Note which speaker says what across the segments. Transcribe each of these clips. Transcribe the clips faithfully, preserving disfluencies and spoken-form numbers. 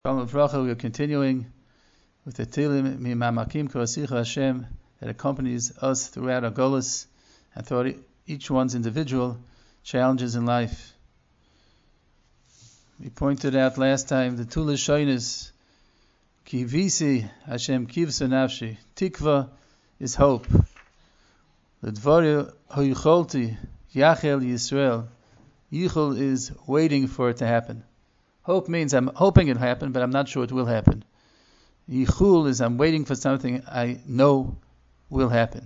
Speaker 1: Shalom Avracha, we are continuing with the Tehillim Mimamakim Korasicha Hashem that accompanies us throughout our golus and throughout each one's individual challenges in life. We pointed out last time the two Lashonos, Kivisi Hashem Kivsa Nafshi. Tikva is hope. L'dvaru hoyicholti Yachel Yisrael. Yichol is waiting for it to happen. Hope means I'm hoping it'll happen, but I'm not sure it will happen. Yichul is I'm waiting for something I know will happen.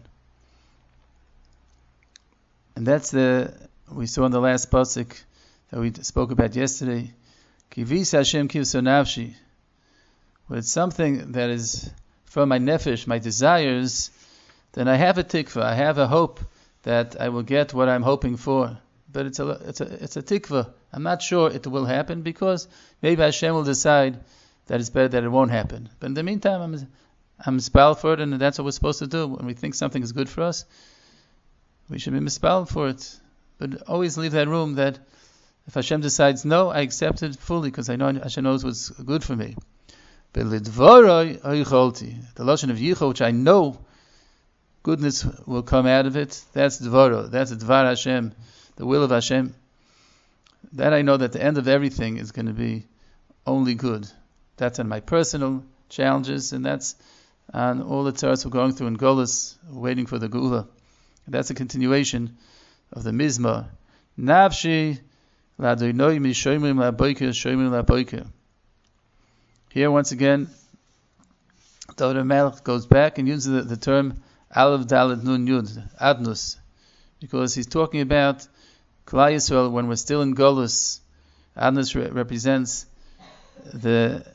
Speaker 1: And that's the, we saw in the last pasuk that we spoke about yesterday. Kivis Hashem kivso nafshi. When it's something that is from my nefesh, my desires, then I have a tikva, I have a hope that I will get what I'm hoping for. But it's a it's a it's a tikva. I'm not sure it will happen because maybe Hashem will decide that it's better that it won't happen. But in the meantime, I'm I'm mispal for it, and that's what we're supposed to do. When we think something is good for us, we should be mispal for it. But always leave that room that if Hashem decides no, I accept it fully because I know Hashem knows what's good for me. But lidvoroi hoyicholti, the lashon of yichol, which I know goodness will come out of it. That's dvoro. That's dvar Hashem. The will of Hashem, that I know that the end of everything is going to be only good. That's on my personal challenges, and that's on all the tzaras we're going through in Golus, waiting for the Geula. That's a continuation of the Mizmor. Nafshi ladoinoi mishoimrim laboiker shoimrim laboiker. Here once again, David HaMelech goes back and uses the, the term Aleph Dalet Nun Yud, Adnus, because he's talking about Klal Yisrael when we're still in Golus. Adnus re- represents the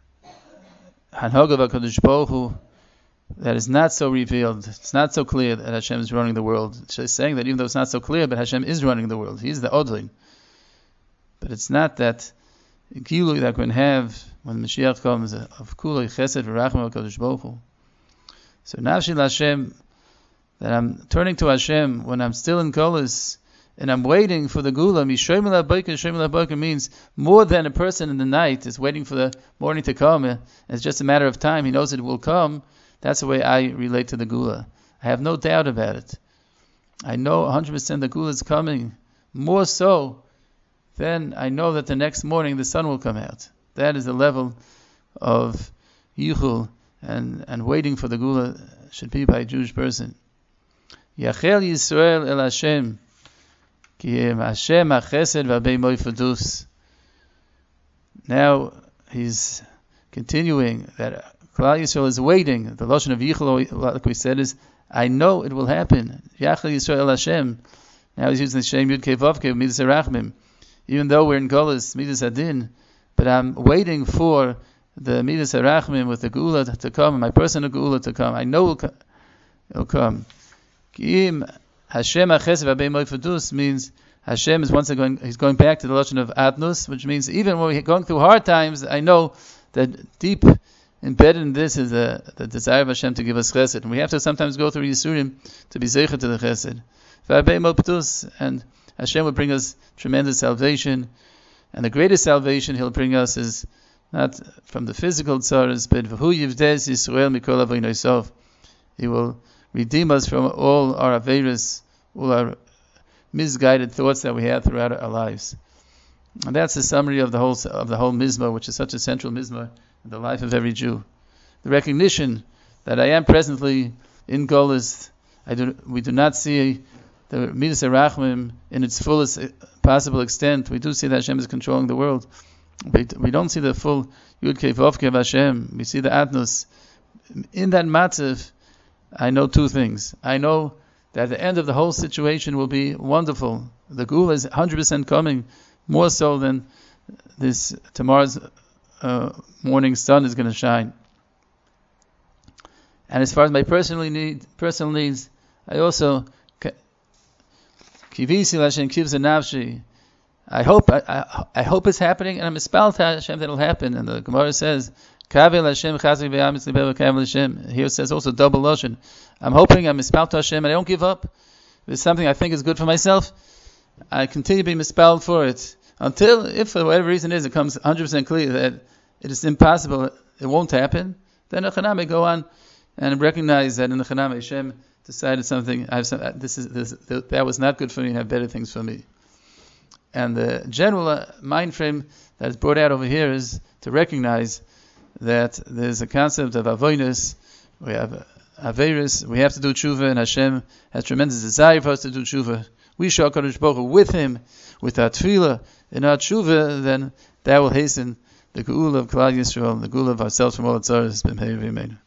Speaker 1: Hanhog of HaKadosh Baruch Hu that is not so revealed. It's not so clear that Hashem is running the world. She's saying that even though it's not so clear, but Hashem is running the world. He's the Odlin. But it's not that Gilu that we can have when Mashiach comes of Kulei Chesed V'Racham HaKadosh Baruch Hu. So Nafshi L'Hashem, that I'm turning to Hashem when I'm still in Golus, and I'm waiting for the Gula. Mishoim L'Haboker, Shoim L'Haboker means more than a person in the night is waiting for the morning to come. It's just a matter of time. He knows it will come. That's the way I relate to the Gula. I have no doubt about it. I know one hundred percent the Gula is coming. More so than I know that the next morning the sun will come out. That is the level of Yichul and, and waiting for the Gula should be by a Jewish person. Yachel Yisrael el Hashem, ki Hashem hachesed v'abei moifadus. Now he's continuing that Klal Yisrael is waiting. The lashon of Yichul, like we said, is I know it will happen. Yachel Yisrael el Hashem. Now he's using the Shem Yud Kei Vav Kei Midas Harachmim. Even though we're in Golus Midas Adin, but I'm waiting for the Midas Harachmim with the Geula to come, my personal Geula to come. I know it will come. Hashem Achesed V'Abei Moifadus means Hashem is once again, he's going back to the lashon of Adnus, which means even when we're going through hard times, I know that deep embedded in this is the, the desire of Hashem to give us Chesed. And we have to sometimes go through Yisurim to be Zeicha to the Chesed. V'Abei Moifadus, and Hashem will bring us tremendous salvation. And the greatest salvation He'll bring us is not from the physical tzaras, but V'hu Yivdes Yisrael Mikol Avonosov. He will redeem us from all our averas, all our misguided thoughts that we have throughout our lives. And that's the summary of the whole of the whole Mizmor, which is such a central Mizmor in the life of every Jew. The recognition that I am presently in Golus. I do, we do not see the Midas Harachmim in its fullest possible extent. We do see that Hashem is controlling the world. But we don't see the full Yud Kei Vav Kei of Hashem. We see the Adnus. In that matzav, I know two things. I know that at the end of the whole situation will be wonderful. The Geula is one hundred percent coming, more so than this tomorrow's uh, morning sun is going to shine. And as far as my personal need, personal needs, I also Kivisi Hashem Kivza Nafshi. I hope I, I, I hope it's happening, and I'm mispal to Hashem that it'll happen. And the Gemara says, Kavel Hashem Chazik V'Amitz Libev Kavel Hashem. Here it says also double lashon. I'm hoping, I'm mispal to Hashem, and I don't give up. If it's something I think is good for myself, I continue to be mispal for it until, if for whatever reason it is, it comes one hundred percent clear that it is impossible, it won't happen, then a Chanam may go on and recognize that in the Chanam Hashem decided something, I have some, this is this, that was not good for me, I have better things for me. And the general uh, mind frame that is brought out over here is to recognize that there's a concept of avoinus, we have Averis, we have to do tshuva, and Hashem has tremendous desire for us to do tshuva. We show HaKadosh Baruch Hu with Him, with our tefillah, in our tshuva, then that will hasten the geula of Klal Yisrael, the geula of ourselves from all its sorrows.